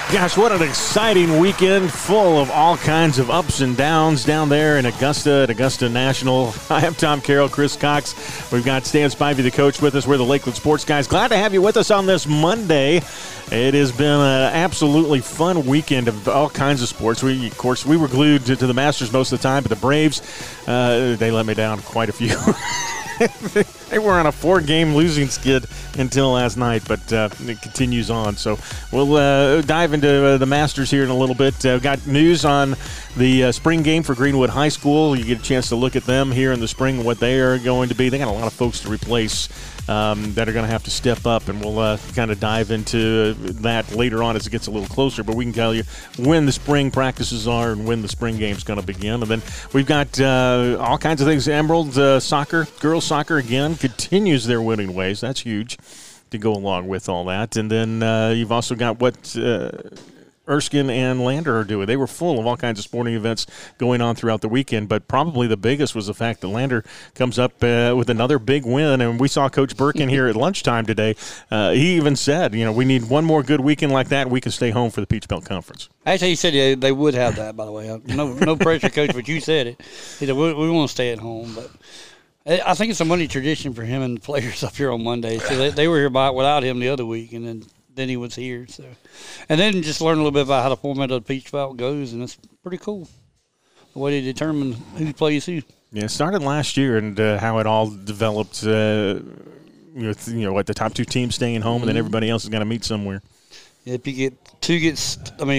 Gosh, what an exciting weekend full of all kinds of ups and downs down there in Augusta at Augusta National. I am Tom Carroll, Chris Cox. We've got Stan Spivey, the coach, with us. We're the Lakeland Sports Guys. Glad to have you with us on this Monday. It has been an absolutely fun weekend of all kinds of sports. We were glued to the Masters most of the time, but the Braves, they let me down quite a few. They were on a 4-game losing skid until last night, but it continues on. So we'll dive into the Masters here in a little bit. Got news on the spring game for Greenwood High School. You get a chance to look at them here in the spring, what they are going to be. They got a lot of folks to replace that are going to have to step up, and we'll kind of dive into that later on as it gets a little closer. But we can tell you when the spring practices are and when the spring game's going to begin. And then we've got all kinds of things. Emerald soccer, girls soccer again, continues their winning ways. That's huge to go along with all that. And then you've also got what Erskine and Lander are doing. They were full of all kinds of sporting events going on throughout the weekend, but probably the biggest was the fact that Lander comes up with another big win. And we saw Coach Birkin here at lunchtime today. He even said, we need one more good weekend like that, and we can stay home for the Peach Belt Conference. Actually, he said they would have that, by the way. No pressure, Coach, but you said it. He said, we want to stay at home, but I think it's a Monday tradition for him and the players up here on Monday. So they were here without him the other week, and then he was here. So, and then just learn a little bit about how the format of the Peach Belt goes, and it's pretty cool the way they determine who plays who. Yeah, it started last year, and how it all developed. The top 2 teams staying home, and then everybody else is going to meet somewhere. Yeah, if you get two gets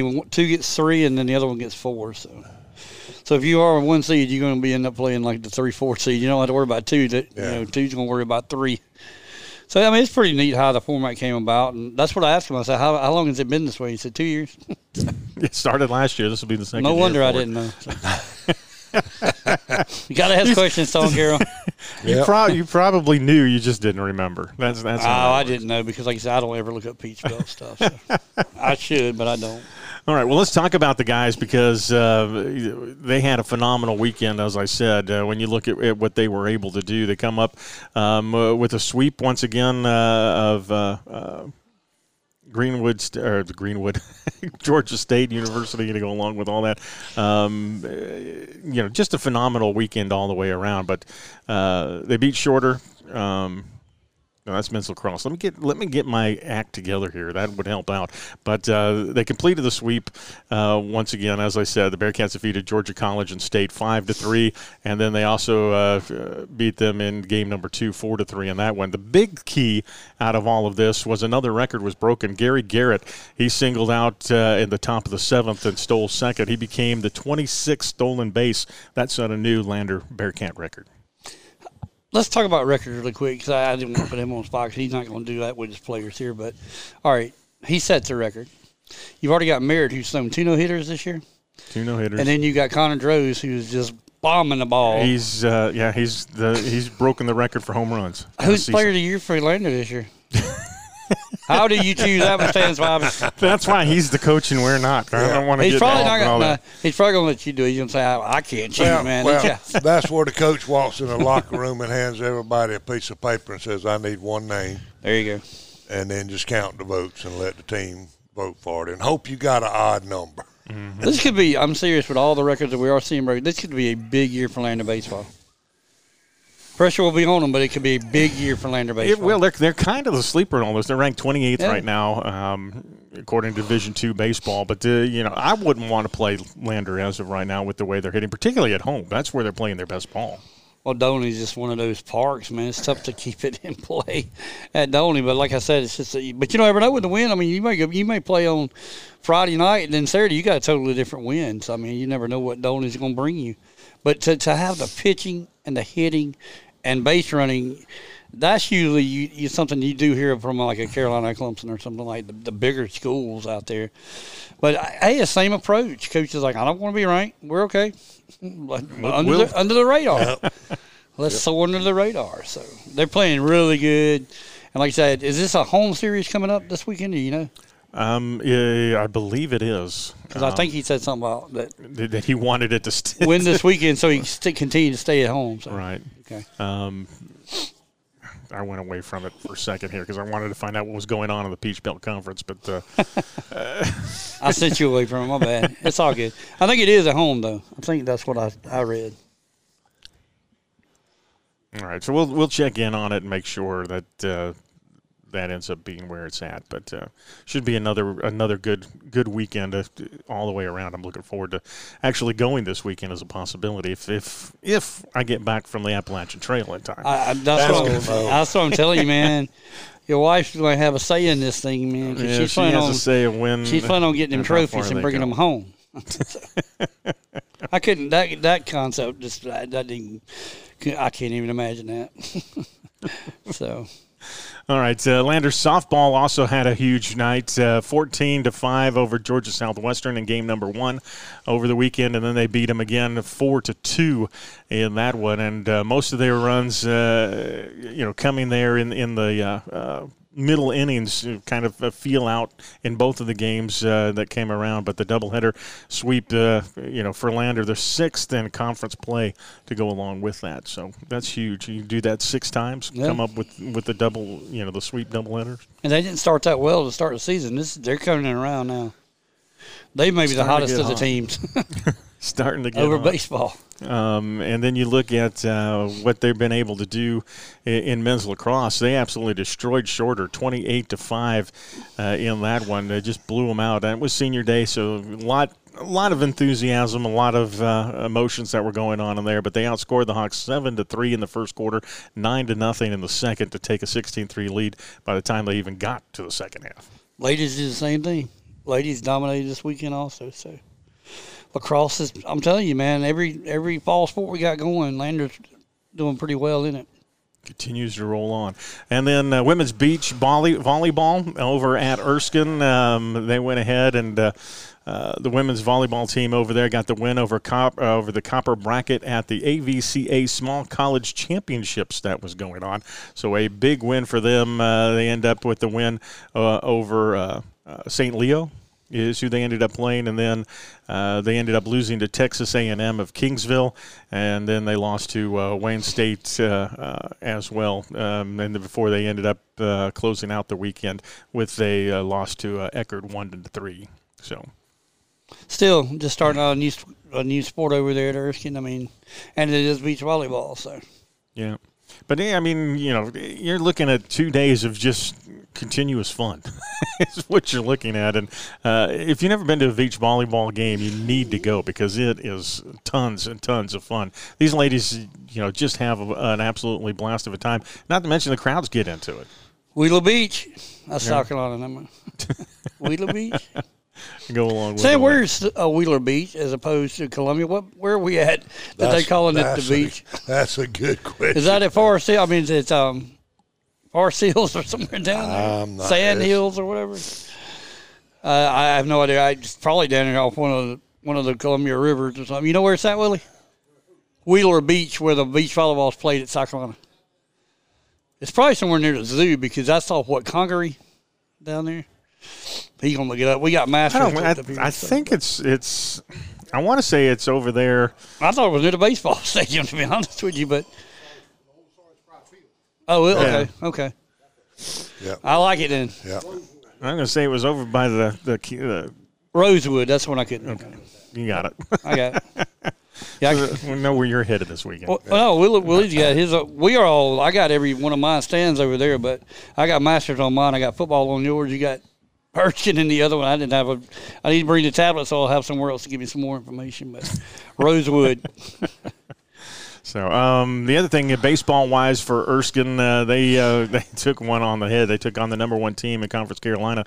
3, and then the other one gets 4. So if you are a 1 seed, you're going to end up playing like the 3-4 seed. You don't have to worry about 2. Two's going to worry about 3. So, it's pretty neat how the format came about. And that's what I asked him. I said, how long has it been this way? He said, 2 years. It started last year. This will be the second year. No wonder I didn't know. So. You got to ask questions, Tom Carroll. You probably knew. You just didn't remember. That's I didn't know because, like I said, I don't ever look up Peach Belt stuff. So. I should, but I don't. All right, well, let's talk about the guys because they had a phenomenal weekend, as I said. When you look at what they were able to do, they come up with a sweep once again of Greenwood, Georgia State University to go along with all that. Just a phenomenal weekend all the way around. But they beat Shorter. No, that's men's lacrosse. Let me get my act together here. That would help out. But they completed the sweep once again. As I said, the Bearcats defeated Georgia College and State 5-3, and then they also beat them in game number 2, 4-3 in that one. The big key out of all of this was another record was broken. Gary Garrett, he singled out in the top of the 7th and stole second. He became the 26th stolen base. That set a new Lander Bearcat record. Let's talk about records really quick because I didn't want to put him on the spot because he's not going to do that with his players here. But, all right, he sets a record. You've already got Merritt, who's thrown 2 no-hitters this year. 2 no-hitters. And then you got Connor Droz, who's just bombing the ball. He's broken the record for home runs. Who's player of the year for Lander this year? How do you choose that one, Stan Spivey? That's why he's the coach and we're not. I don't want to he's get probably not gonna, He's probably going to let you do it. He's going to say, I can't choose, man. That's where the coach walks in the locker room and hands everybody a piece of paper and says, I need one name. There you go. And then just count the votes and let the team vote for it. And hope you got an odd number. Mm-hmm. This could be, I'm serious, with all the records that we are seeing, this could be a big year for Lander baseball. Pressure will be on them, but it could be a big year for Lander baseball. They're kind of the sleeper in all this. They're ranked 28th right now, according to Division II baseball. But, I wouldn't want to play Lander as of right now with the way they're hitting, particularly at home. That's where they're playing their best ball. Well, Doney's just one of those parks, man. It's tough to keep it in play at Doney. But like I said, it's just but you never know with the wind. I mean, you may play on Friday night, and then Saturday you got a totally different wind. So, I mean, you never know what Doney's going to bring you. But to have the pitching and the hitting and base running, that's usually something you do hear from like a Carolina Clemson or something like the bigger schools out there. But, hey, the same approach. Coach is like, I don't want to be ranked. We're okay. Under the radar. Let's soar under the radar. So they're playing really good. And like I said, is this a home series coming up this weekend? Do you know? Yeah, I believe it is. Because I think he said something about that he wanted it to win this weekend so he can continue to stay at home. So. Right. Okay. I went away from it for a second here because I wanted to find out what was going on in the Peach Belt Conference. But I sent you away from it. My bad. It's all good. I think it is at home, though. I think that's what I read. All right, so we'll check in on it and make sure that that ends up being where it's at. But should be another good weekend all the way around. I'm looking forward to actually going this weekend as a possibility if I get back from the Appalachian Trail in time. That's what I'm telling you, man. Your wife's going to have a say in this thing, man. Yeah, she's a say of when. She's planning on getting them trophies and bringing them home. I couldn't. That concept just that didn't. I can't even imagine that. So. All right, Landers softball also had a huge night, 14-5 over Georgia Southwestern in game number 1 over the weekend, and then they beat them again 4-2 in that one. And most of their runs, coming there in the middle innings, kind of feel out in both of the games that came around. But the doubleheader sweep, for Lander, they're 6th in conference play to go along with that. So that's huge. You do that 6 times, come up with the double, the sweep doubleheaders. And they didn't start that well to start the season. They're coming around now. They may be the hottest of the teams. Starting to get over hot. Baseball. And then you look at what they've been able to do in men's lacrosse. They absolutely destroyed Shorter, 28-5 in that one. They just blew them out. And it was senior day, so a lot of enthusiasm, a lot of emotions that were going on in there. But they outscored the Hawks 7-3 in the first quarter, 9-0 in the second to take a 16-3 lead by the time they even got to the second half. Ladies did the same thing. Ladies dominated this weekend also, so. Lacrosse is, I'm telling you, man, every fall sport we got going, Lander's doing pretty well in it. Continues to roll on. And then women's beach volleyball over at Erskine. They went ahead and the women's volleyball team over there got the win over the Copper Bracket at the AVCA Small College Championships that was going on. So a big win for them. They end up with the win over St. Leo. Is who they ended up playing, and then they ended up losing to Texas A&M of Kingsville, and then they lost to Wayne State as well. And before they ended up closing out the weekend with a loss to Eckerd 1-3. So, still just starting out a new sport over there at Erskine. I mean, and it is beach volleyball. So, yeah. But, I mean, you're looking at 2 days of just continuous fun is what you're looking at. And if you've never been to a beach volleyball game, you need to go because it is tons and tons of fun. These ladies, just have an absolutely blast of a time. Not to mention the crowds get into it. Wheeler Beach. That's South Carolina. Wheeler Beach. Go along with Sam, where's Wheeler Beach as opposed to Columbia? Where are we at that they calling it the beach? That's a good question. Is that at Forest Hill? I mean, it's Forest Hills or somewhere down there? Sand Hills or whatever? I have no idea. It's probably down there off one of the Columbia rivers or something. You know where it's at, Willie? Wheeler Beach, where the beach volleyball is played at South Carolina. It's probably somewhere near the zoo because I saw Congaree down there. He's gonna look it up. We got Masters. I think it's. I want to say it's over there. I thought it was near the baseball stadium, to be honest with you, but. Oh, okay. Yeah. I like it then. Yeah. I'm gonna say it was over by the Rosewood. That's when I couldn't. Okay. You got it. I got it. Yeah, we know where you're headed this weekend. Well, no, Willie's got his. We are all. I got every one of mine stands over there, but I got Masters on mine. I got football on yours. You got Erskine in the other one. I didn't have I need to bring the tablet, so I'll have somewhere else to give you some more information. But Rosewood. So the other thing, baseball-wise for Erskine, they took one on the head. They took on the number 1 team in Conference Carolina,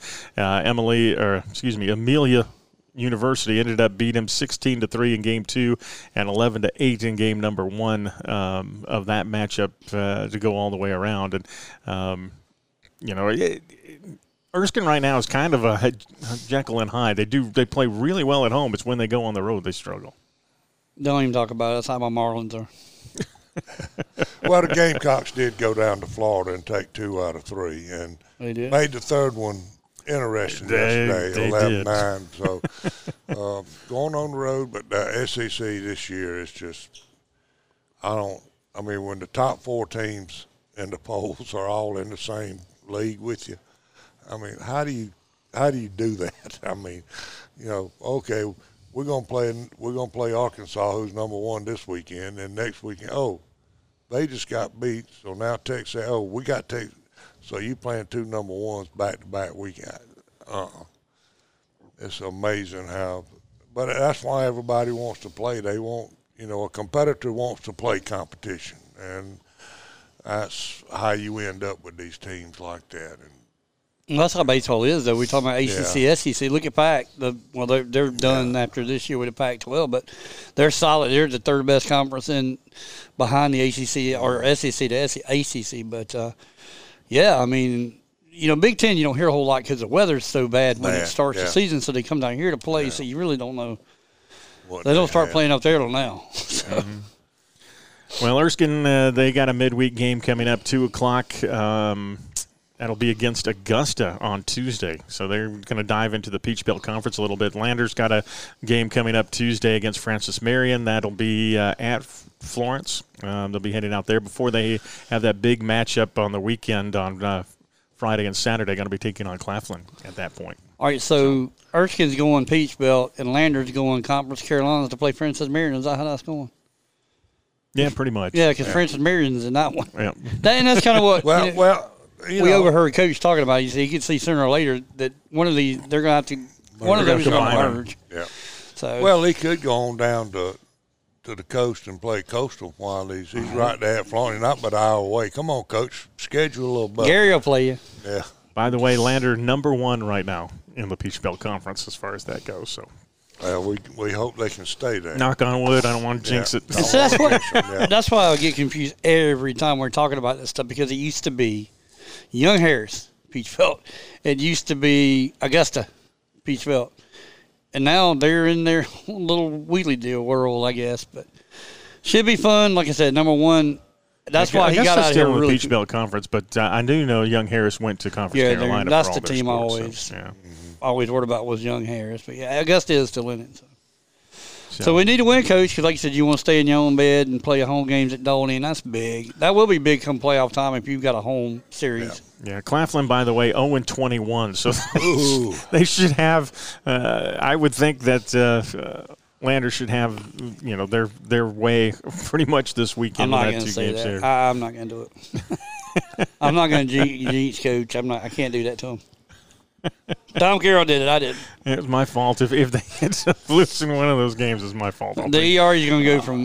Amelia University. Ended up beating them 16-3 in Game 2 and 11-8 in Game number 1 of that matchup to go all the way around. And Erskine right now is kind of a Jekyll and Hyde. They play really well at home. It's when they go on the road they struggle. Don't even talk about it. That's how my Marlins are. Well, the Gamecocks did go down to Florida and take 2 out of 3, and they did. Made the third one interesting yesterday, 11-9. So going on the road, but the SEC this year is just when the top 4 teams and the Poles are all in the same league with you. I mean, how do you do that? I mean, okay, we're gonna play Arkansas, who's number 1 this weekend, and next weekend, they just got beat, so now Texas, we got Texas, so you playing 2 number 1s back to back weekend. It's amazing how, but that's why everybody wants to play. They want, a competitor wants to play competition, and that's how you end up with these teams like that. Well, that's how baseball is, though. We're talking about ACC, SEC. Look at Pac. They're done after this year with the Pac-12, but they're solid. They're the third best conference behind the ACC or SEC to ACC. But I mean, Big Ten you don't hear a whole lot because the weather's so bad when it starts the season, so they come down here to play. So you really don't know. They don't start playing up there till now. Well, Erskine, they got a midweek game coming up, 2:00. That'll be against Augusta on Tuesday. So they're going to dive into the Peach Belt Conference a little bit. Landers got a game coming up Tuesday against Francis Marion. That'll be at Florence. They'll be heading out there before they have that big matchup on the weekend on Friday and Saturday. Going to be taking on Claflin at that point. All right, so Erskine's going Peach Belt and Landers going Conference Carolinas to play Francis Marion. Is that how that's going? Yeah, pretty much. Yeah, because Francis Marion's in that one. Yeah. And that's kind of what we overheard Coach talking about. You could see sooner or later that one of these they're going to have to one of those is going to merge. Yeah. So he could go on down to the coast and play Coastal while he's right there at Florida, not but an hour away. Come on, Coach, schedule a little better. Gary will play you. Yeah. By the way, Lander number 1 right now in the Peach Belt Conference as far as that goes. So. We hope they can stay there. Knock on wood. I don't want to jinx it. So that's why I get confused every time we're talking about this stuff, because it used to be Young Harris, Peach Belt. It used to be Augusta, Peach Belt. And now they're in their little wheelie deal world, I guess. But should be fun. Like I said, number 1. That's why he got out of here. Still in the really Peach Belt Conference, but I do know Young Harris went to Conference Carolina. That's for all the team sports, always. So, yeah. Always worried about was Young Harris. But, Augusta is still in it. So we need to win, Coach, because like you said, you want to stay in your own bed and play your home games at Dolney, and that's big. That will be big come playoff time if you've got a home series. Yeah, Claflin, by the way, 0-21. So they should have I would think that Landers should have, their way pretty much this weekend. I'm not going to say that. I'm not going to do it. I'm not going to jinx Coach. I can't do that to him. Tom Carroll did it. I didn't. It was my fault. If they had to lose in one of those games, it's my fault. The ER is going to go from.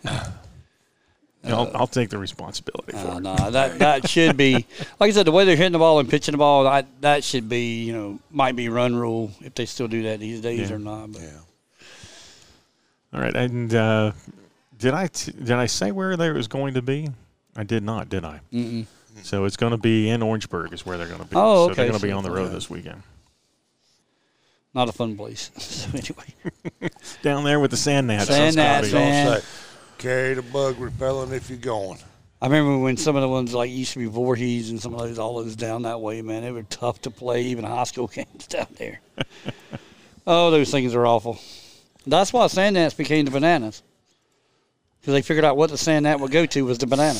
I'll take the responsibility for it. No, that should be, like I said, the way they're hitting the ball and pitching the ball, that should be, might be run rule if they still do that these days or not. But. All right, and did I say where they was going to be? I did not, did I? Mm-mm. So it's going to be in Orangeburg is where they're going to be. Oh, okay. So they're going to be on the road this weekend. Not a fun place. So anyway. Down there with the sand gnats. Sand gnats, man. Carry the bug repellent if you're going. I remember when some of the ones like used to be Voorhees and some of those, all those down that way, man. They were tough to play, even high school games down there. Oh, those things are awful. That's why sand gnats became the bananas. Because they figured out what the sand gnat would go to was the banana.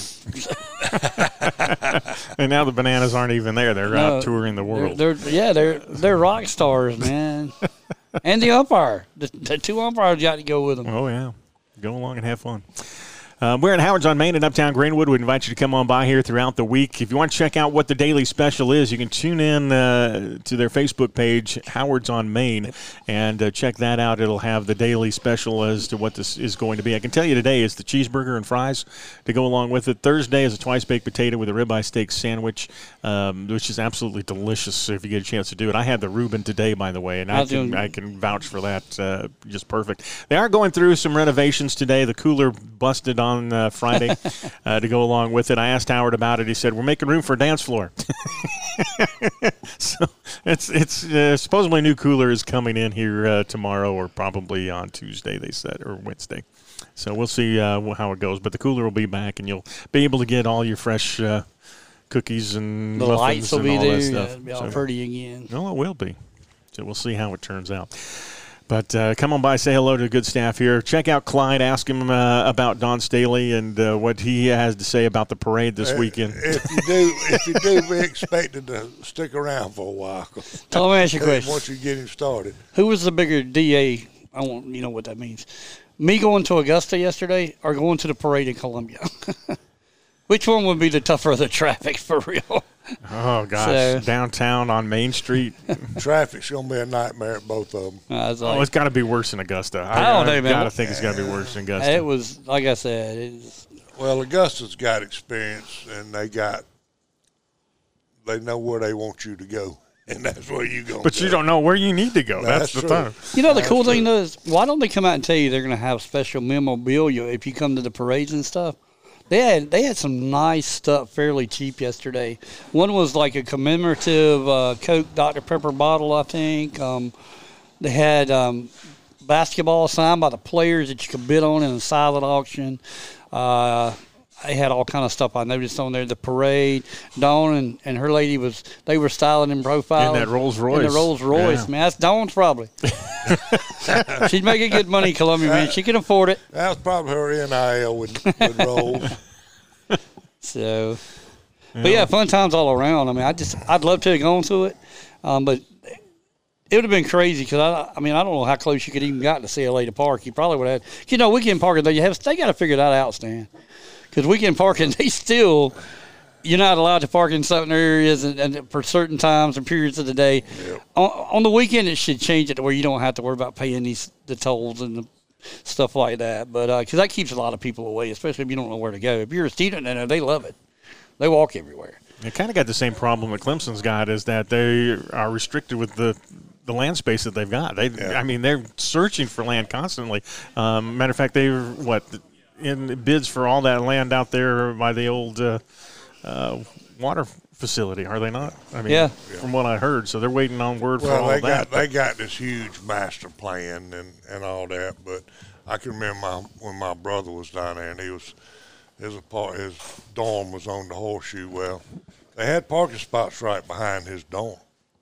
And now the bananas aren't even there. They're out touring the world. They're rock stars, man. And the umpire. The 2 umpires got to go with them. Oh, yeah. Go along and have fun. We're at Howard's on Main in Uptown Greenwood. We invite you to come on by here throughout the week. If you want to check out what the daily special is, you can tune in to their Facebook page, Howard's on Main, and check that out. It'll have the daily special as to what this is going to be. I can tell you today is the cheeseburger and fries to go along with it. Thursday is a twice-baked potato with a ribeye steak sandwich, which is absolutely delicious if you get a chance to do it. I had the Reuben today, by the way, and I can vouch for that. Just perfect. They are going through some renovations today. The cooler busted on Friday to go along with it. I asked Howard about it. He said, we're making room for a dance floor. So it's supposedly a new cooler is coming in here tomorrow or probably on Tuesday, they said, or Wednesday. So we'll see how it goes. But the cooler will be back, and you'll be able to get all your fresh cookies and the muffins lights will and be all there. that stuff. It'll be all pretty again. No, it will be. So we'll see how it turns out. But come on by, say hello to the good staff here. Check out Clyde. Ask him about Don Staley and what he has to say about the parade this weekend. If you do, be expected to stick around for a while. Let me ask you a question. Once you get him started. Who was the bigger DA? You know what that means. Me going to Augusta yesterday or going to the parade in Columbia? Which one would be the tougher of the traffic for real? Oh, gosh. Downtown on Main Street. Traffic's going to be a nightmare at both of them. It's got to be worse in Augusta. I don't know, man. I got to think it's got to be worse in Augusta. It was, like I said. Well, Augusta's got experience, and they know where they want you to go. And that's where you go. But you don't know where you need to go. That's the thing. You know, the cool thing is, why don't they come out and tell you they're going to have special memorabilia if you come to the parades and stuff? They had some nice stuff fairly cheap yesterday. One was like a commemorative Coke Dr. Pepper bottle, I think. They had basketball signed by the players that you could bid on in a silent auction. They had all kind of stuff I noticed on there. The parade, Dawn and her lady they were styling and profiling. In that Rolls Royce. In the Rolls Royce, yeah. man. That's Dawn's probably. She's making good money, Columbia, man. She can afford it. That was probably her NIL with Rolls. So, but yeah, fun times all around. I mean, I'd love to have gone to it, but it would have been crazy because I don't know how close you could even got to CLA to park. You probably would have had, weekend parking. They got to figure that out, Stan. Because weekend parking, you're not allowed to park in certain areas and for certain times and periods of the day. Yep. On the weekend, it should change it to where you don't have to worry about paying the tolls and the stuff like that. But because that keeps a lot of people away, especially if you don't know where to go. If you're a student in there, they love it. They walk everywhere. It kind of got the same problem that Clemson's got, is that they are restricted with the land space that they've got. I mean, they're searching for land constantly. Matter of fact, in bids for all that land out there by the old water facility, are they not? I mean, from what I heard. So they're waiting on word for all that. They got this huge master plan and all that. But I can remember when my brother was down there, and his dorm was on the Horseshoe. Well, they had parking spots right behind his dorm.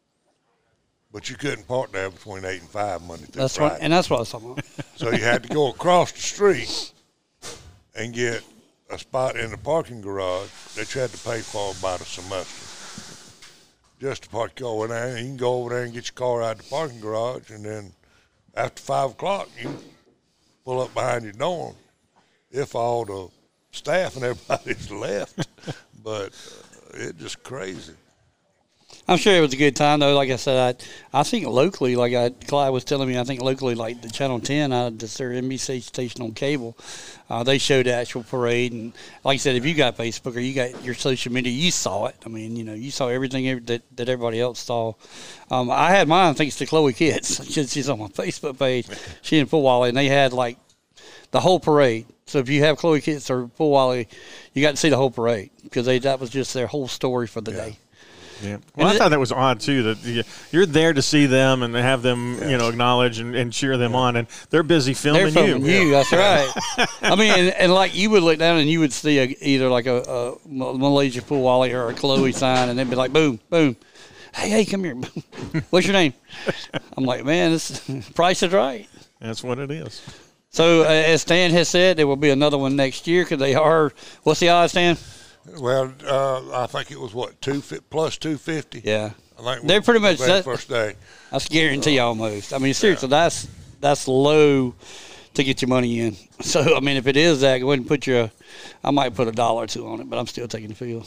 But you couldn't park there between 8 and 5 Monday through Friday. That's what I was talking about. So you had to go across the street and get a spot in the parking garage that you had to pay for about a semester. Just to park your car in there. You can go over there and get your car out of the parking garage, and then after 5 o'clock, you pull up behind your dorm if all the staff and everybody's left. But it's just crazy. I'm sure it was a good time, though. Like I said, I think locally, Clyde was telling me, I think locally, like the Channel 10, that's their NBC station on cable, they showed the actual parade. And like I said, if you got Facebook or you got your social media, you saw it. I mean, you saw everything that everybody else saw. I had mine thanks to Chloe Kitts. She's on my Facebook page. She in Full Wally, and they had, like, the whole parade. So if you have Chloe Kitts or Full Wally, you got to see the whole parade because that was just their whole story for the day. Yeah. Well, I thought that was odd, too, that you're there to see them and have them, acknowledge and cheer them on, and they're busy filming you. They're filming you, that's right. I mean, and like you would look down and you would see either like a Malaysia Full Wally or a Chloe sign, and they'd be like, boom, boom. Hey, come here. What's your name? I'm like, man, this price is right. That's what it is. So, as Stan has said, there will be another one next year because they are, what's the odds, Stan? Well, I think it was plus 250. Yeah, I think they're pretty much that first day. That's guarantee almost. I mean, seriously, that's low to get your money in. So, I mean, if it is that, go ahead and I might put $1 or $2 on it, but I'm still taking the field.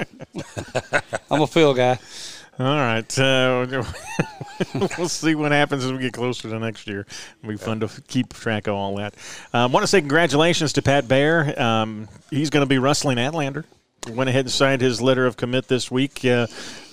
I'm a field guy. All right. We'll see what happens as we get closer to next year. It'll be fun to keep track of all that. I want to say congratulations to Pat Bear. He's going to be wrestling at Lander. Went ahead and signed his letter of commit this week. 4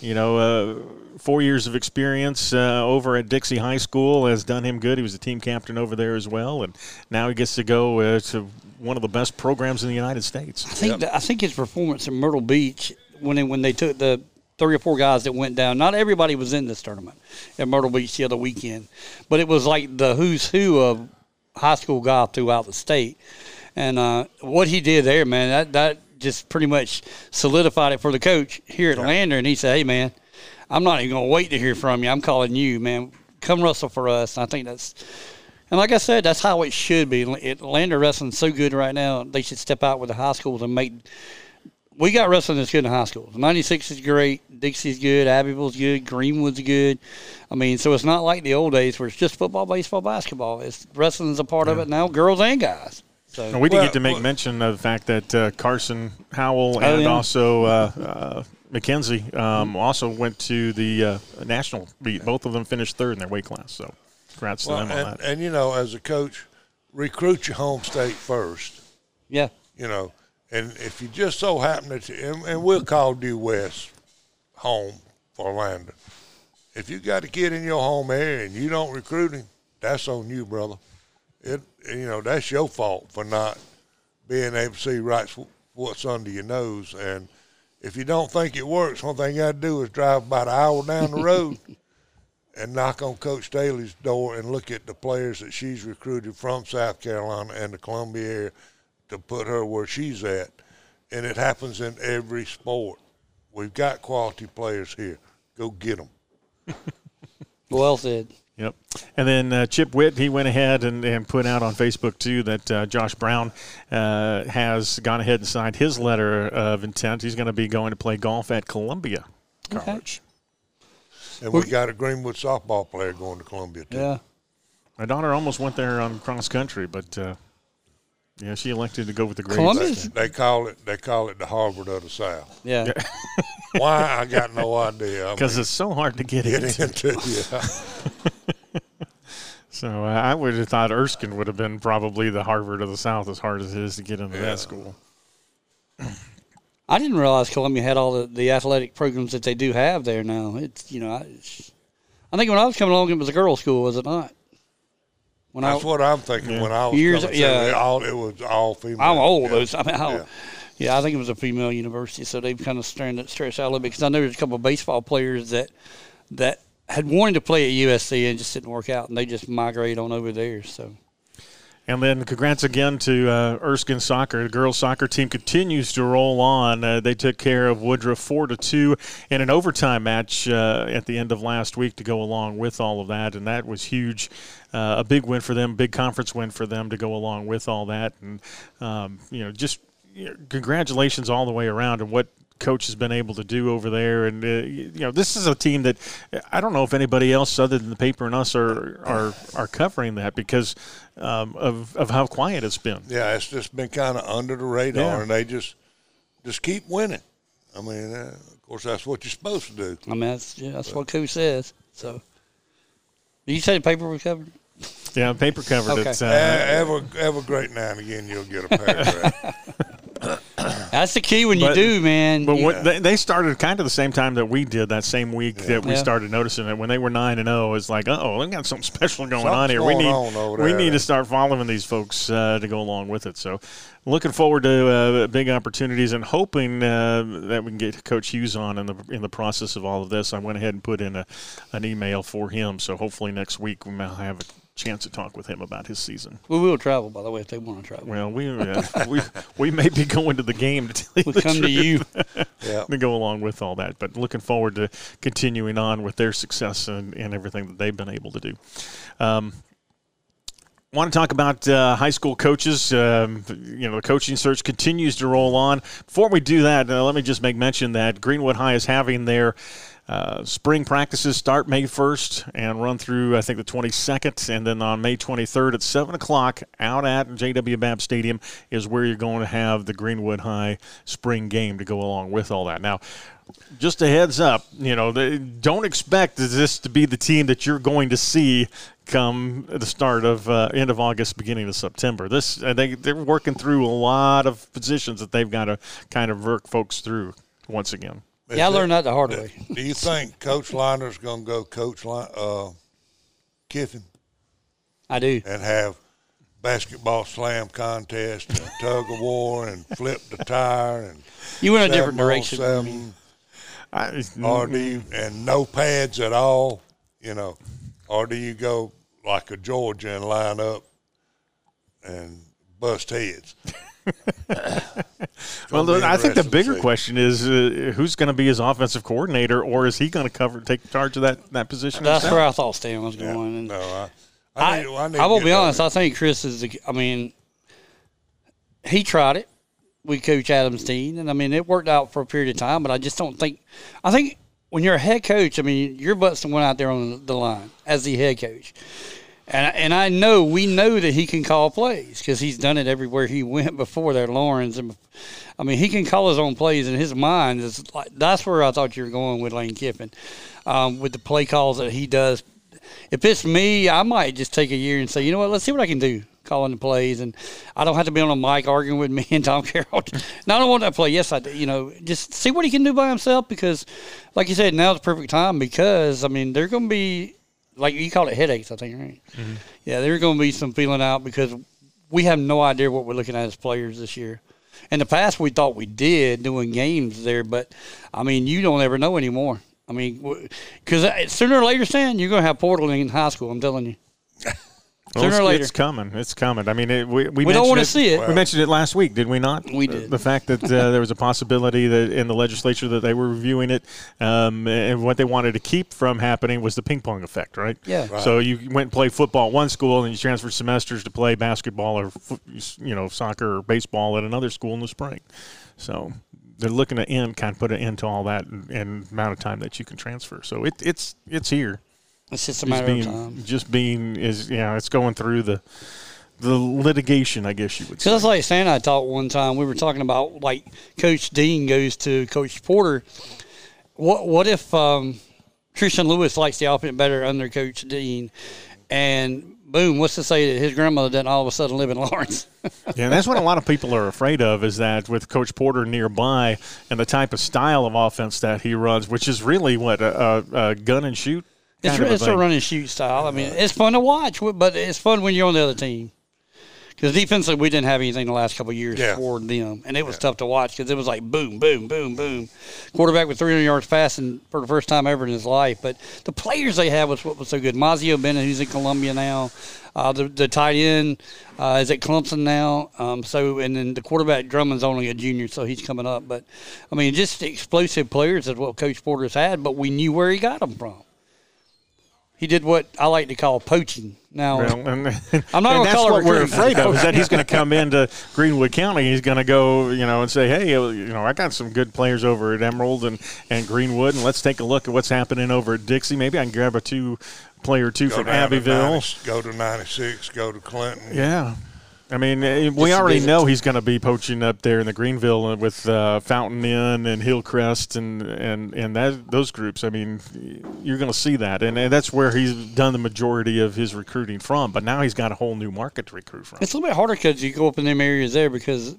years of experience over at Dixie High School has done him good. He was the team captain over there as well, and now he gets to go to one of the best programs in the United States. I think his performance in Myrtle Beach when they took the 3 or 4 guys that went down. Not everybody was in this tournament at Myrtle Beach the other weekend, but it was like the who's who of high school golf throughout the state. And what he did there, man, that just pretty much solidified it for the coach here at Lander. And he said, hey, man, I'm not even going to wait to hear from you. I'm calling you, man. come wrestle for us. And I think that's – and like I said, that's how it should be. Lander wrestling's so good right now, they should step out with the high schools and make – we got wrestling that's good in high schools. 96 is great. Dixie's good. Abbeville's good. Greenwood's good. I mean, so it's not like the old days where it's just football, baseball, basketball. It's wrestling's a part of it now, girls and guys. So and we didn't get to make mention of the fact that Carson Howell and also Mackenzie also went to the national meet. Both of them finished third in their weight class. So congrats to them on that. And, you know, as a coach, recruit your home state first. Yeah. You know, and if you just so happen that and we'll call Due West home for Lander. If you got a kid in your home area and you don't recruit him, that's on you, brother. You know, that's your fault for not being able to see right what's under your nose. And if you don't think it works, one thing you got to do is drive about an hour down the road and knock on Coach Staley's door and look at the players that she's recruited from South Carolina and the Columbia area to put her where she's at. And it happens in every sport. We've got quality players here. Go get them. Well said. Yep. And then Chip Witt, he went ahead and put out on Facebook, too, that Josh Brown has gone ahead and signed his letter of intent. He's going to be going to play golf at Columbia College. Okay. And we got a Greenwood softball player going to Columbia, too. Yeah. My daughter almost went there on cross country, but yeah, she elected to go with the Grays. Columbia's They call it the Harvard of the South. Yeah. Why? I got no idea. Because it's so hard to get into. Yeah. So I would have thought Erskine would have been probably the Harvard of the South, as hard as it is to get into that school. I didn't realize Columbia had all the athletic programs that they do have there now. It's, you know, I think when I was coming along, it was a girls' school, was it not? That's what I'm thinking. When I was coming through, it was all female. I'm old, though. So, I mean, I think it was a female university, so they've kind of stretched out a little bit. Because I know there's a couple of baseball players that had wanted to play at USC and just didn't work out, and they just migrated on over there. So. And then congrats again to Erskine Soccer. The girls' soccer team continues to roll on. They took care of Woodruff 4-2 in an overtime match at the end of last week to go along with all of that, and that was huge. A big win for them, big conference win for them to go along with all that. And, just congratulations all the way around and what Coach has been able to do over there. And, this is a team that I don't know if anybody else other than the paper and us are covering that because of how quiet it's been. Yeah, it's just been kind of under the radar, and they just keep winning. I mean, of course, that's what you're supposed to do. I mean, that's what Coach says. So, did you say the paper was covered? Yeah, paper covered. Okay. It's, every great now and again you'll get a paragraph. That's the key when you do, man. But they started kind of the same time that we did that same week that we started noticing it. When they were 9-0, it's like, we got something special going on here. We need to start following these folks to go along with it. So looking forward to big opportunities and hoping that we can get Coach Hughes on in the process of all of this. I went ahead and put in an email for him. So hopefully next week we may have a chance to talk with him about his season. We will travel, by the way, if they want to travel. Well, we may be going to the game to tell you we'll the come truth. to you to go along with all that. But looking forward to continuing on with their success and everything that they've been able to do. Want to talk about high school coaches. The coaching search continues to roll on. Before we do that, let me just make mention that Greenwood High is having their spring practices start May 1st and run through, I think, the 22nd. And then on May 23rd at 7 o'clock out at J.W. Babb Stadium is where you're going to have the Greenwood High spring game to go along with all that. Now, just a heads up, don't expect this to be the team that you're going to see come the start of end of August, beginning of September. They're working through a lot of positions that they've got to kind of work folks through once again. Yeah, I learned that the hard way. Do you think Coach Liner's going to go Coach Kiffin? I do. And have basketball slam contest and tug of war and flip the tire and you went a different direction. Or do you, and no pads at all, or do you go like a Georgia and line up and bust heads? Well, I think the bigger see. question is who's going to be his offensive coordinator, or is he going to take charge of that position? That's himself? where I thought Stan was going. And No, I will be honest. I think Chris is he tried it with Coach Adams Dean, and it worked out for a period of time. But I just don't think. I think when you're a head coach, your butt's went out there on the line as the head coach, and we know that he can call plays because he's done it everywhere he went before there, Lawrence, and he can call his own plays, and his mind is like that's where I thought you were going with Lane Kiffin, with the play calls that he does. If it's me, I might just take a year and say, you know what, let's see what I can do calling the plays, and I don't have to be on a mic arguing with me and Tom Carroll. No, I don't want that play. Yes, I do. Just see what he can do by himself because, like you said, now's the perfect time because, they're going to be, like you call it headaches, I think, right? Mm-hmm. Yeah, there's going to be some feeling out because we have no idea what we're looking at as players this year. In the past, we thought we did doing games there, but, you don't ever know anymore. Because sooner or later, Stan, you're going to have portal in high school, I'm telling you. Sooner or later. It's coming. It's coming. We don't want to see it. We mentioned it last week, did we not? We did. The fact that there was a possibility that in the legislature that they were reviewing it, and what they wanted to keep from happening was the ping pong effect, right? Yeah. Right. So you went and played football at one school, and you transferred semesters to play basketball or soccer or baseball at another school in the spring. So they're looking to put an end to all that and amount of time that you can transfer. So it's here. It's just a matter of time. It's going through the litigation, I guess you would say. Because that's like Stan and I talked one time. We were talking about, like, Coach Dean goes to Coach Porter. What if Tristan Lewis likes the offense better under Coach Dean? And, boom, what's to say that his grandmother doesn't all of a sudden live in Lawrence? Yeah, that's what a lot of people are afraid of is that with Coach Porter nearby and the type of style of offense that he runs, which is really, a gun and shoot? It's a run and shoot style. It's fun to watch, but it's fun when you're on the other team. Because defensively, we didn't have anything the last couple of years for them, and it was tough to watch because it was like boom, boom, boom, boom. Quarterback with 300 yards passing for the first time ever in his life. But the players they had was what was so good. Mazio Bennett, who's in Columbia now, the tight end is at Clemson now. And then the quarterback Drummond's only a junior, so he's coming up. But just explosive players is what Coach Porter's had, but we knew where he got them from. He did what I like to call poaching. Now, I'm not going to call it that's what we're recruiting. afraid of is that he's going to come into Greenwood County. He's going to go, and say, hey, I got some good players over at Emerald and Greenwood, and let's take a look at what's happening over at Dixie. Maybe I can grab a player or two from Abbeville. Go to 96, go to Clinton. Yeah. We already know he's going to be poaching up there in the Greenville with Fountain Inn and Hillcrest and those groups. You're going to see that, and that's where he's done the majority of his recruiting from. But now he's got a whole new market to recruit from. It's a little bit harder because you go up in them areas there because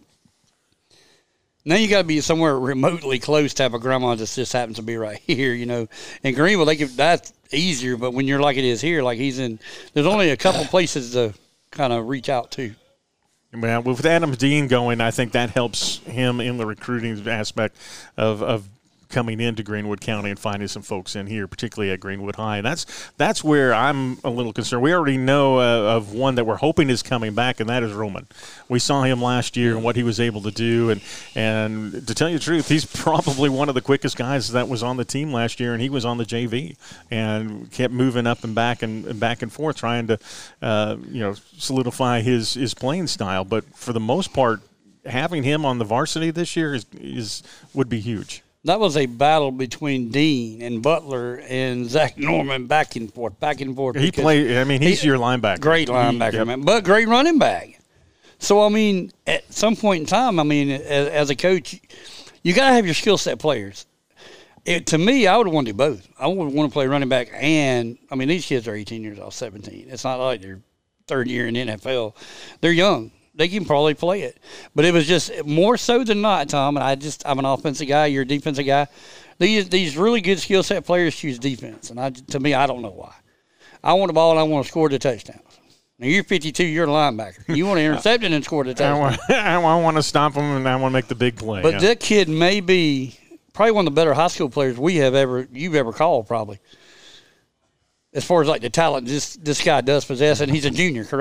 now you got to be somewhere remotely close to have a grandma that just happens to be right here. In Greenville, that's easier. But when you're like it is here, like he's in, there's only a couple places to kind of reach out to. Well, with Adam Dean going, I think that helps him in the recruiting aspect of coming into Greenwood County and finding some folks in here, particularly at Greenwood High. And that's where I'm a little concerned. We already know of one that we're hoping is coming back, and that is Roman. We saw him last year and what he was able to do. And to tell you the truth, he's probably one of the quickest guys that was on the team last year, and he was on the JV and kept moving up and back and forth, trying to solidify his playing style. But for the most part, having him on the varsity this year would be huge. That was a battle between Dean and Butler and Zach Norman back and forth. He played. He's your linebacker. Great linebacker, man, but great running back. So, at some point in time, as a coach, you got to have your skill set players. To me, I would want to do both. I would want to play running back and, these kids are 18 years old, 17. It's not like they're third year in the NFL. They're young. They can probably play it. But it was just more so than not, Tom, and I'm an offensive guy, you're a defensive guy. These really good skill set players choose defense. And to me, I don't know why. I want the ball and I want to score the touchdowns. Now, you're 52, you're a linebacker. You want to intercept it and score the touchdown. I want to stop them and I want to make the big play. But that kid may be probably one of the better high school players you've ever called, probably. As far as like the talent this guy does possess, and he's a junior, correct?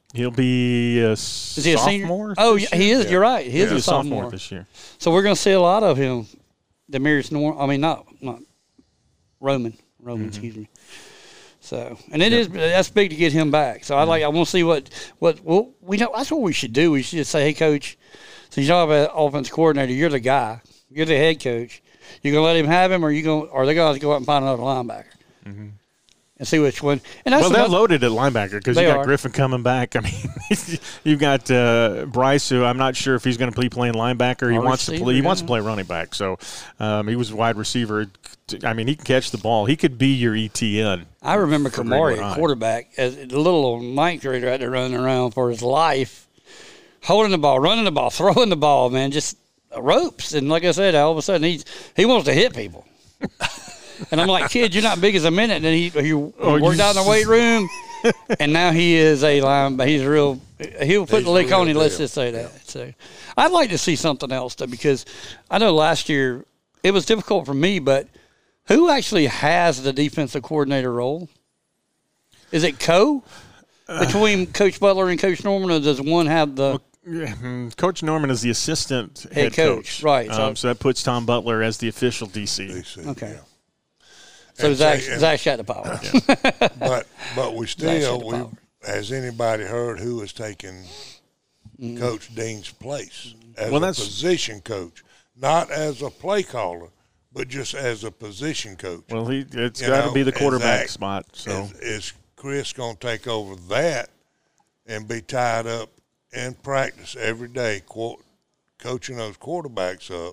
He'll be a Is he a senior? sophomore. Oh, this he year? is. You're right. He is He's a sophomore this year. So we're going to see a lot of him. Demarius Norman. I mean, not Roman. Excuse me. So, and that's big to get him back. So I want to see what we know. That's what we should do. We should just say, hey, coach, since you're an offense coordinator, you're the guy. You're the head coach. You gonna let him have him, or are they gonna go out and find another linebacker and see which one? And that's they're loaded at linebacker because you got are. Griffin coming back. I mean, you've got Bryce, who I'm not sure if he's going to be playing linebacker. He wants to play running back. So he was a wide receiver. I mean, he can catch the ball. He could be your ETN. I remember Kamari at quarterback as the little ninth grader out there running around for his life, holding the ball, running the ball, throwing the ball, man, just ropes. And like I said, all of a sudden he wants to hit people. And I'm like, kid, you're not big as a minute. And then he worked out in the weight room, and now he is a linebacker. He's real. He'll put the lick on you. Let's just say that. So I'd like to see something else though, because I know last year it was difficult for me. But who actually has the defensive coordinator role? Is it between Coach Butler and Coach Norman, or does one have the? Coach Norman is the assistant head coach, right? So that puts Tom Butler as the official DC. Okay. Yeah. So Zach got the power. Yeah. but we still, has anybody heard who is taking Coach Dean's place as a position coach, not as a play caller, but just as a position coach? Well, it's got to be the quarterback spot. So is Chris going to take over that and be tied up in practice every day, coaching those quarterbacks up?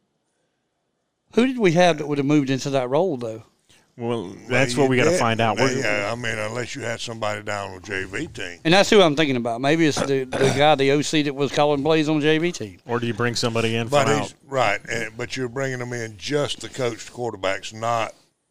Who did we have that would have moved into that role, though? Well, that's what we got to find out. Yeah, I mean, unless you had somebody down on the JV team. And that's who I'm thinking about. Maybe it's the guy, the OC that was calling plays on the JV team. Or do you bring somebody in from out? Right, but you're bringing them in just to coach the quarterbacks, not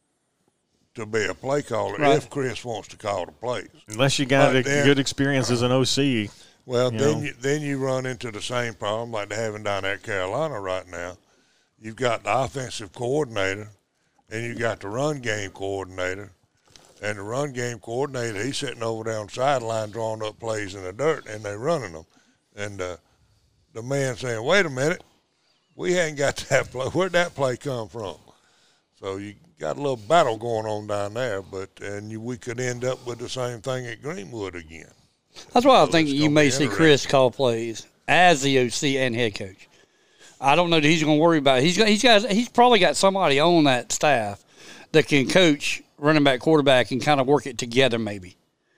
to be a play caller if Chris wants to call the plays. Unless you got good experience as an OC. Well, then you run into the same problem like they're having down at Carolina right now. You've got the offensive coordinator, and you got the run game coordinator. And the run game coordinator, he's sitting over there on the sideline drawing up plays in the dirt, and they're running them. And the man saying, wait a minute, we hadn't got that play. Where'd that play come from? So you got a little battle going on down there, we could end up with the same thing at Greenwood again. That's why I think you may see Chris call plays as the OC and head coach. I don't know that he's going to worry about it. He's probably got somebody on that staff that can coach running back, quarterback, and kind of work it together maybe.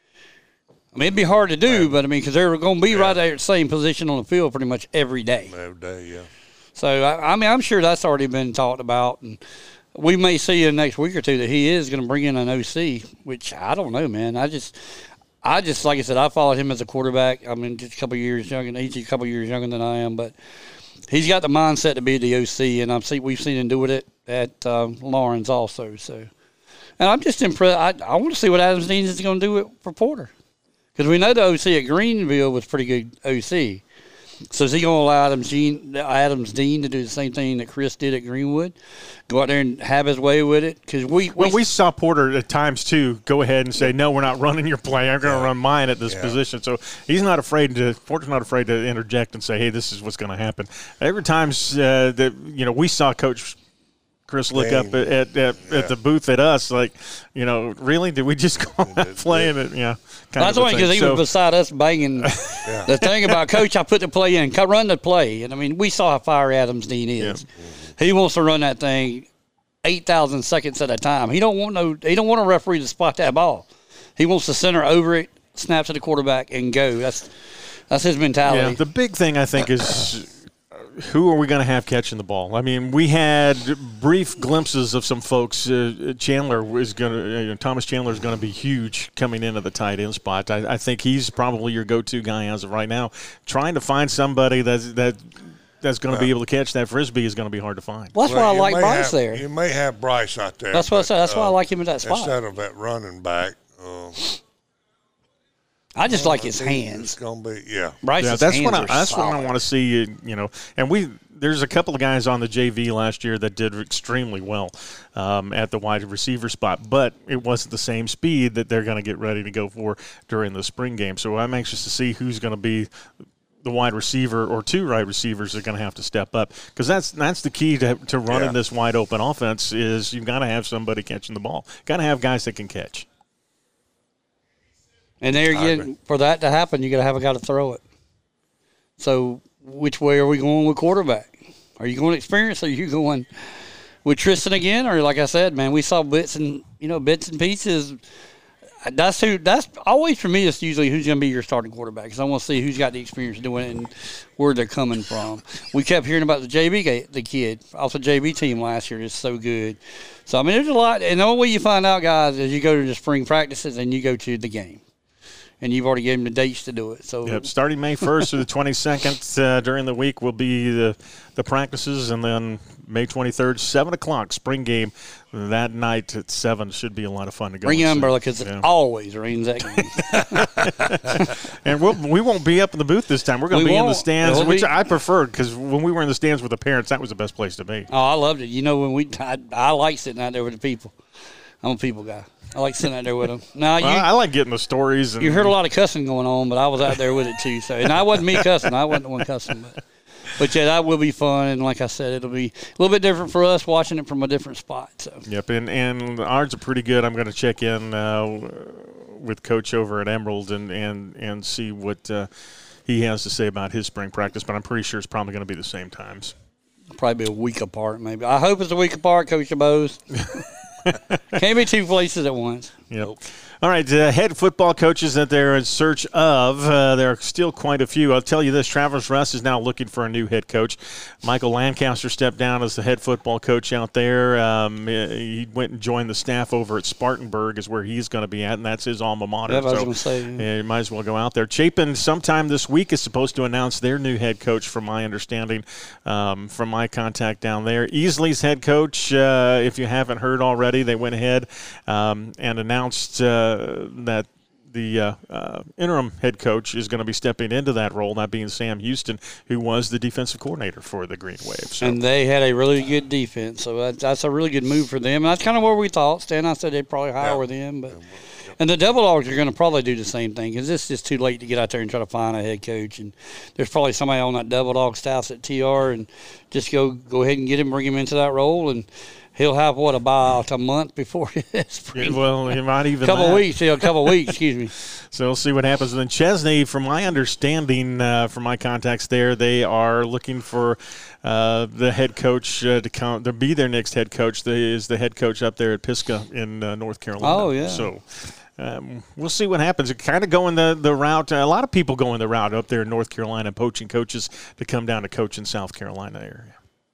I mean, it'd be hard to do, but I mean, because they're going to be right there at the same position on the field pretty much every day. Every day, yeah. So, I mean, I'm sure that's already been talked about, and we may see in the next week or two that he is going to bring in an OC, which I don't know, man. I just, like I said, I followed him as a quarterback. I mean, just a couple years younger. He's a couple years younger than I am, but he's got the mindset to be the OC, and we've seen him do it at Lawrence also. So, and I'm just impressed. I want to see what Adams Dean is going to do for Porter, because we know the OC at Greenville was pretty good OC. So is he going to allow Adams Dean to do the same thing that Chris did at Greenwood? Go out there and have his way with it? Because we saw Porter at times, too, go ahead and say, no, we're not running your play. I'm going to run mine at this position. So he's not afraid Porter's not afraid to interject and say, hey, this is what's going to happen. Every time we saw Coach Chris look up at the booth at us, like, really? Did we just call that play? And that's only because he was beside us banging the thing about, Coach, I put the play in, run the play. And, I mean, we saw how fiery Adams Dean is. Yeah. He wants to run that thing 8,000 seconds at a time. He don't want a referee to spot that ball. He wants to center over it, snap to the quarterback, and go. That's his mentality. Yeah, the big thing, I think, is who are we going to have catching the ball? I mean, we had brief glimpses of some folks. Thomas Chandler is going to be huge coming into the tight end spot. I think he's probably your go-to guy as of right now. Trying to find somebody that's going to be able to catch that Frisbee is going to be hard to find. Well, that's why I like Bryce there. You may have Bryce out there. That's what I said. That's why I like him in that spot. Instead of that running back. I just like his It's hands. going to be, yeah. Bryce's that's hands what are that's what I solid. want to see. And there's a couple of guys on the JV last year that did extremely well at the wide receiver spot, but it wasn't the same speed that they're going to get ready to go for during the spring game. So I'm anxious to see who's going to be the wide receiver or two wide receivers are going to have to step up, because that's the key to running this wide open offense is you've got to have somebody catching the ball. Got to have guys that can catch. And there again, for that to happen, you got to have a guy to throw it. So which way are we going with quarterback? Are you going experience, or are you going with Tristan again? Or like I said, man, we saw bits and pieces. That's always for me. It's usually who's going to be your starting quarterback, because I want to see who's got the experience doing it and where they're coming from. We kept hearing about the kid off the JV team last year. Is so good. So I mean, there's a lot, and the only way you find out, guys, is you go to the spring practices and you go to the game. And you've already given them the dates to do it. So starting May 1st through the 22nd during the week will be the practices, and then May 23rd, 7 o'clock, spring game that night at 7. Should be a lot of fun to go. Bring your umbrella, because it always rains that game. And we won't be up in the booth this time. We're going to be in the stands, which I preferred, because when we were in the stands with the parents, that was the best place to be. Oh, I loved it. You know, I like sitting out there with the people. I'm a people guy. I like sitting out there with them. Now, I like getting the stories. And, you heard a lot of cussing going on, but I was out there with it too. So, and I wasn't me cussing. I wasn't the one cussing. But yeah, that will be fun. And like I said, it'll be a little bit different for us watching it from a different spot. So. Yep, and ours are pretty good. I'm going to check in with Coach over at Emerald and see what he has to say about his spring practice. But I'm pretty sure it's probably going to be the same times. Probably be a week apart, maybe. I hope it's a week apart, Coach DeBose. Can't be two places at once. Yep. All right, head football coaches that they're in search of. There are still quite a few. I'll tell you this, Travelers Rest is now looking for a new head coach. Michael Lancaster stepped down as the head football coach out there. He went and joined the staff over at Spartanburg is where he's going to be at, and that's his alma mater. Yeah, I was going to say. You might as well go out there. Chapin sometime this week is supposed to announce their new head coach, from my understanding, from my contact down there. Easley's head coach, if you haven't heard already, they went ahead and announced that the interim head coach is going to be stepping into that role, that being Sam Houston, who was the defensive coordinator for the Green Wave. So. And they had a really good defense, so that's a really good move for them. And that's kind of where we thought. Stan, I said they'd probably hire them. And the Devil Dogs are going to probably do the same thing, because it's just too late to get out there and try to find a head coach. And there's probably somebody on that Devil Dog staff at TR, and just go ahead and get him, bring him into that role, and he'll have, about a month before spring? Well, he might even a couple weeks, excuse me. So we'll see what happens. And then Chesney, from my understanding, from my contacts there, they are looking for the head coach to be their next head coach. Is the head coach up there at Pisgah in North Carolina. Oh, yeah. So we'll see what happens. Kind of going the route. A lot of people going the route up there in North Carolina, poaching coaches to come down to coach in South Carolina area.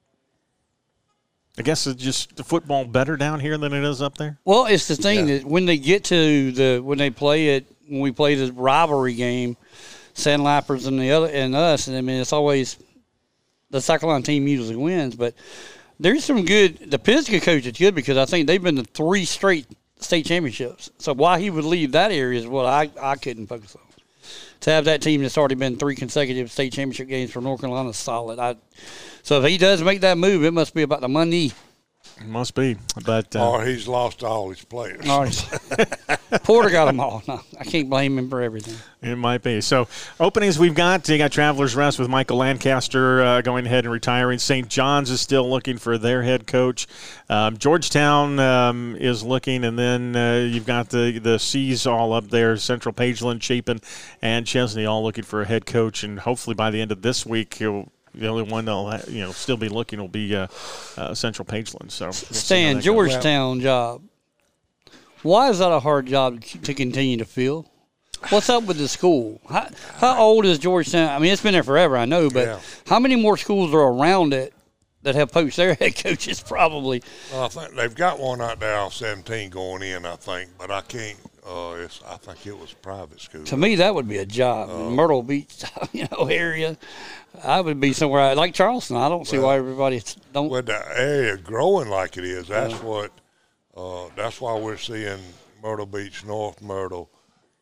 I guess it's just the football better down here than it is up there. Well, it's the thing that when they get to when we play the rivalry game, Sandlappers and us, and I mean it's always the South Carolina team usually wins, but there's some good. The Pisgah coach is good, because I think they've been to 3 straight state championships. So why he would leave that area is what I couldn't focus on. To have that team that's already been 3 consecutive state championship games for North Carolina is solid. So if he does make that move, it must be about the money. It must be, but or he's lost all his players. Porter got them all. No, I can't blame him for everything. It might be. So openings we've got. You got Travelers Rest with Michael Lancaster going ahead and retiring. St. John's is still looking for their head coach. Georgetown is looking, and then you've got the C's all up there. Central Pageland, Chapin, and Chesney all looking for a head coach, and hopefully by the end of this week the only one they'll still be looking will be Central Pageland. So Stan, Georgetown job. Why is that a hard job to continue to fill? What's up with the school? How old is Georgetown? I mean, it's been there forever, I know, but how many more schools are around it that have poached their head coaches? Probably. Well, I think they've got one out there off 17 going in, I think, but I can't. I think it was a private school. To me, that would be a job. Myrtle Beach, area. I would be somewhere like Charleston. I don't see why everybody don't. With the area growing like it is, that's why we're seeing Myrtle Beach, North Myrtle,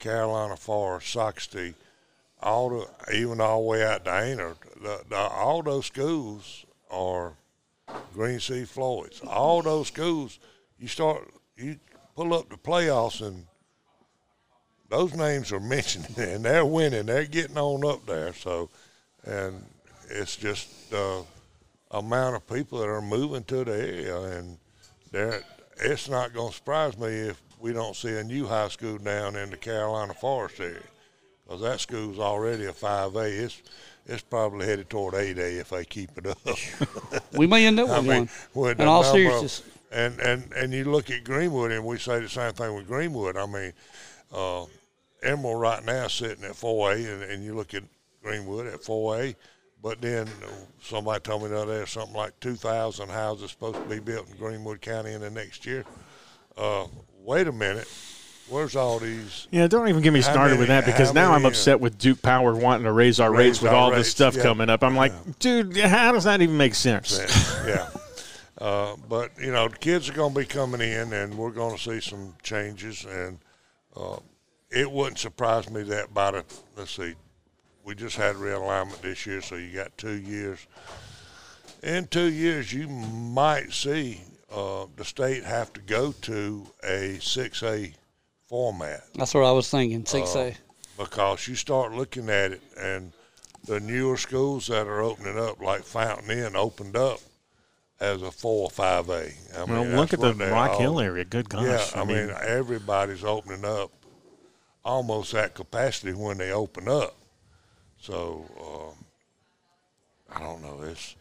Carolina Forest, Socastee, even all the way out to Aynor, all those schools are Green Sea Floyds. All those schools, you pull up the playoffs and those names are mentioned, and they're winning. They're getting on up there. So, and it's just the amount of people that are moving to the area, and it's not going to surprise me if we don't see a new high school down in the Carolina Forest area, because that school's already a 5A. It's probably headed toward 8A if they keep it up. We may end up with one. In all seriousness. And you look at Greenwood, and we say the same thing with Greenwood. I mean, Emerald right now is sitting at 4A, and you look at Greenwood at 4A. But then somebody told me the other day something like 2,000 houses supposed to be built in Greenwood County in the next year. Wait a minute. Where's all these? Yeah, don't even get me started with that, because now I'm upset with Duke Power wanting to raise our rates with all this stuff coming up. I'm like, dude, how does that even make sense? Yeah. But, the kids are going to be coming in, and we're going to see some changes. And it wouldn't surprise me that we just had realignment this year, so you got 2 years. In 2 years, you might see the state have to go to a 6A format. That's what I was thinking, 6A. Because you start looking at it, and the newer schools that are opening up, like Fountain Inn, opened up as a 4 or 5A. Look at the Rock Hill area. Good gosh. Yeah, I mean, everybody's opening up almost at capacity when they open up. So, I don't know. It's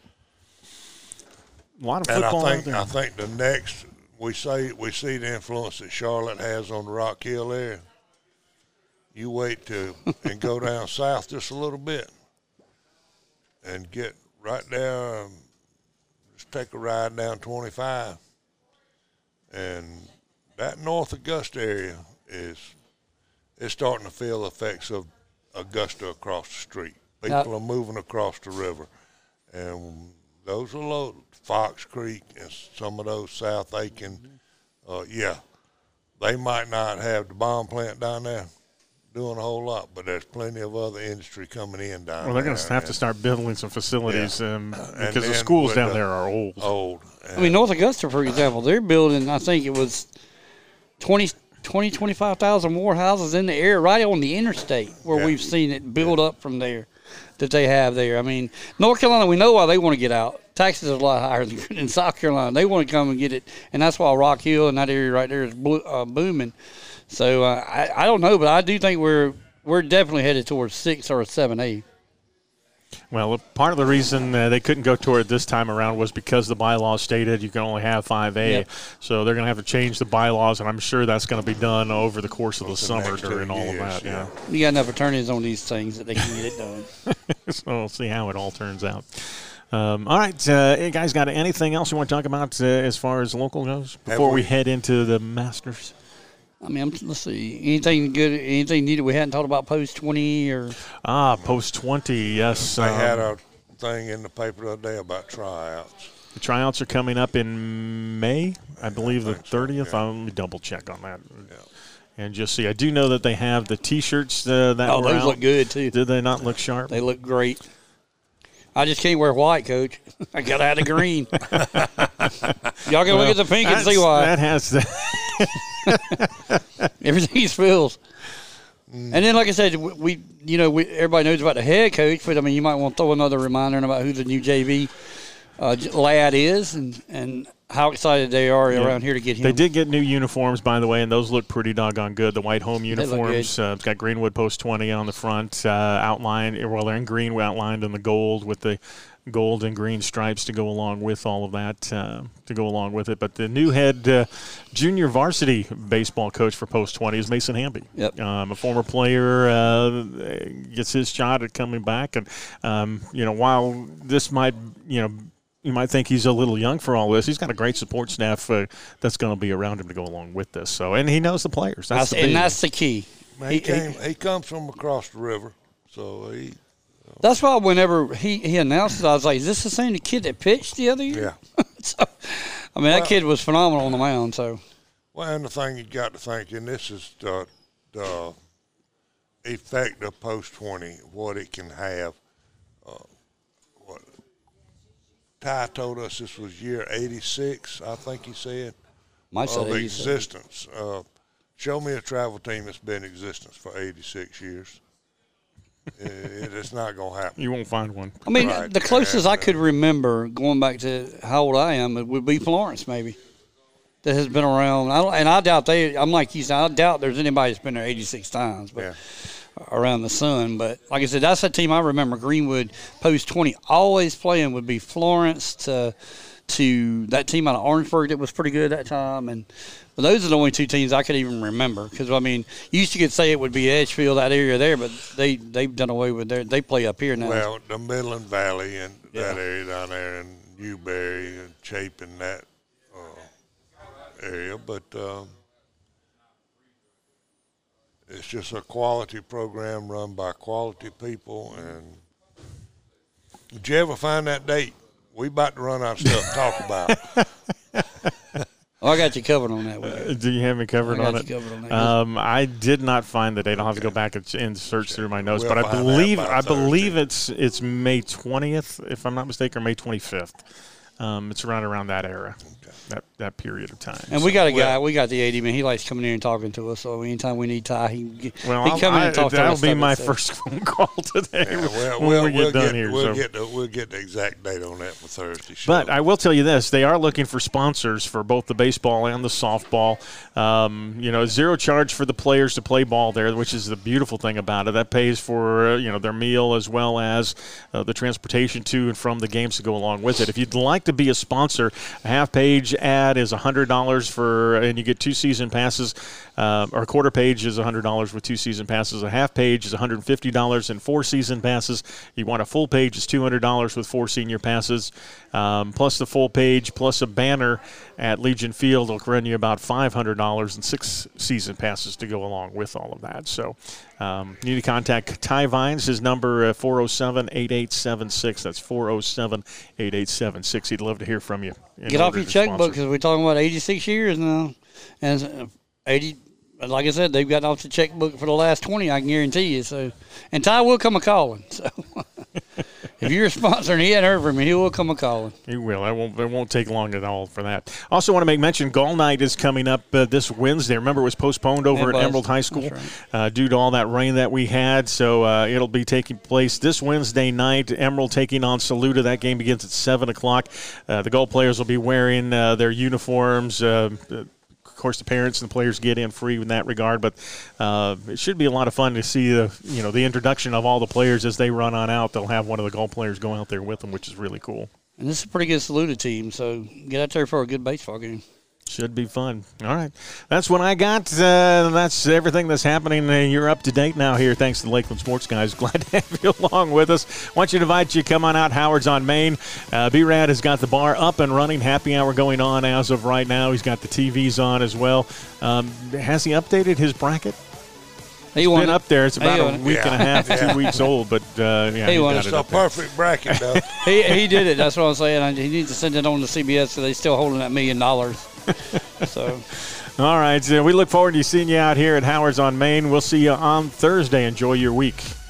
a lot of football. And I think the next we see the influence that Charlotte has on the Rock Hill area. You wait and go down south just a little bit, and get right there. Just take a ride down 25, and that North Augusta area is starting to feel the effects of Augusta across the street. People are moving across the river, and those are Fox Creek and some of those South Aiken. They might not have the bomb plant down there doing a whole lot, but there's plenty of other industry coming in down there. Well, they're going to have to start building some facilities because the schools down there are old. I mean, North Augusta, for example, they're building, I think it was 25,000 more houses in the area right on the interstate where we've seen it build up from there that they have there. I mean, North Carolina, we know why they want to get out. Taxes are a lot higher than South Carolina. They want to come and get it, and that's why Rock Hill and that area right there is booming. So I don't know, but I do think we're definitely headed towards 6 or 7A. Well, part of the reason they couldn't go toward it this time around was because the bylaws stated you can only have 5A. Yep. So they're going to have to change the bylaws, and I'm sure that's going to be done over the course of the summer during all of that. Yeah. You got enough attorneys on these things that they can get it done. So we'll see how it all turns out. All right, you guys got anything else you want to talk about as far as local goes before we head into the Masters? I mean, let's see. Anything good? Anything new that we hadn't talked about post 20 or? Post 20, yes. They had a thing in the paper the other day about tryouts. The tryouts are coming up in May, I believe the 30th. So, yeah. Let me double check on that. Yeah. And just see. I do know that they have the T-shirts that were those out. Look good too. Did they not look sharp? They look great. I just can't wear white, Coach. I got to have the green. Y'all can look at the pink and see why. That has the everything's filled. And then, like I said, we everybody knows about the head coach, but I mean, you might want to throw another reminder in about who the new JV lad is and how excited they are around here to get him. They did get new uniforms, by the way, and those look pretty doggone good. The white home uniforms. It's got Greenwood Post 20 on the front, outlined. Well, they're in green, outlined in the gold with the gold and green stripes to go along with all of that, to go along with it. But the new head junior varsity baseball coach for Post 20 is Mason Hamby. Yep. A former player gets his shot at coming back. And, while this might, you might think he's a little young for all this. He's got a great support staff that's going to be around him to go along with this. So, and he knows the players. That's the key. He comes from across the river, so he. That's why whenever he announced it, I was like, "Is this the same kid that pitched the other year?" Yeah. So, I mean, that kid was phenomenal on the mound. So. Well, and the thing you got to think, and this is the effect of post-20, what it can have. Ty told us this was year 86, I think he said, of existence. Show me a travel team that's been in existence for 86 years. It's not going to happen. You won't find one. I mean, right. The closest I could remember, going back to how old I am, it would be Florence, maybe, that has been around. I doubt I'm like you said, I doubt there's anybody that's been there 86 times. But around the sun. But like I said, that's a team I remember. Greenwood post 20 always playing would be Florence to that team out of Orangeburg that was pretty good at that time. But those are the only two teams I could even remember. Because, I mean, you used to could say it would be Edgefield, that area there, but they've done away with they play up here now. Well, the Midland Valley and that area down there, and Newberry and Chapin, that area. But it's just a quality program run by quality people. And did you ever find that date? We about to run out of stuff to talk about. I got you covered on that. Do you have me covered on it? I did not find the date. I'll have to go back and search through my notes. But I believe it's May 20th, if I'm not mistaken, or May 25th. It's around that era, that period of time. And we got a guy, we got the AD man. He likes coming in and talking to us. So anytime we need Ty, he come in and talk to us. That'll be my first phone call today. Yeah, when we get done here. We'll get the exact date on that for Thursday. But I will tell you this: they are looking for sponsors for both the baseball and the softball. Zero charge for the players to play ball there, which is the beautiful thing about it. That pays for their meal as well as the transportation to and from the games to go along with it. If you'd like to be a sponsor, a half-page ad is $100 and you get 2 season passes, or a quarter page is $100 with 2 season passes. A half page is $150 and 4 season passes. You want a full page is $200 with 4 senior passes, plus the full page, plus a banner at Legion Field will run you about $500 and 6 season passes to go along with all of that. So you need to contact Ty Vines. His number 407-8876. That's 407-8876. He'd love to hear from you. Get off your checkbook because we're talking about 86 years now. And 80, like I said, they've gotten off the checkbook for the last 20, I can guarantee you. So, and Ty will come a-calling. So if you're a sponsor and he hadn't heard from me, he will come a-calling. He will. It won't take long at all for that. Also want to make mention, Gall Night is coming up this Wednesday. Remember, it was postponed over at Emerald High School due to all that rain that we had. So it'll be taking place this Wednesday night. Emerald taking on Saluda. That game begins at 7 o'clock. The Gall players will be wearing their uniforms. Of course, the parents and the players get in free in that regard, but it should be a lot of fun to see the introduction of all the players as they run on out. They'll have one of the Gall players go out there with them, which is really cool. And this is a pretty good Saluda team, so get out there for a good baseball game. Should be fun. All right. That's what I got. That's everything that's happening. You're up to date now here. Thanks to the Lakeland Sports Guys. Glad to have you along with us. Want you to invite you to come on out. Howard's on Main. B-Rad has got the bar up and running. Happy hour going on as of right now. He's got the TVs on as well. Has he updated his bracket? It's been up there. It's about a week and a half, 2 weeks old. But, he got it. It's a perfect bracket, though. he did it. That's what I'm saying. He needs to send it on to CBS because they're still holding that $1 million. So, all right. So we look forward to seeing you out here at Howard's on Main. We'll see you on Thursday. Enjoy your week.